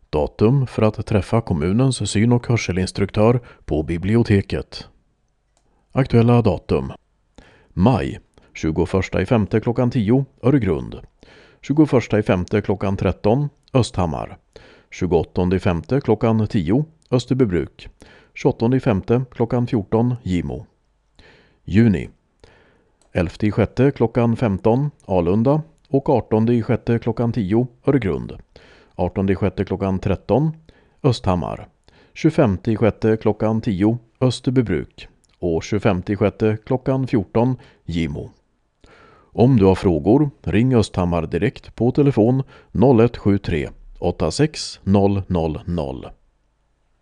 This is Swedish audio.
Datum för att träffa kommunens syn- och hörselinstruktör på biblioteket. Aktuella datum: maj, 21/5 klockan 10, Öregrund. 21/5 klockan 13, Östhammar. 28/5 klockan 10, Österbybruk. 28/5 klockan 14, Gimo. Juni: 11/6 klockan 15, Alunda och 18/6 klockan 10, Öregrund. 18/6 klockan 13, Östhammar. 25/6 klockan 10, Österbybruk. Och 25/6 klockan 14, Gimo. Om du har frågor, ring Östhammar direkt på telefon 0173 86 000.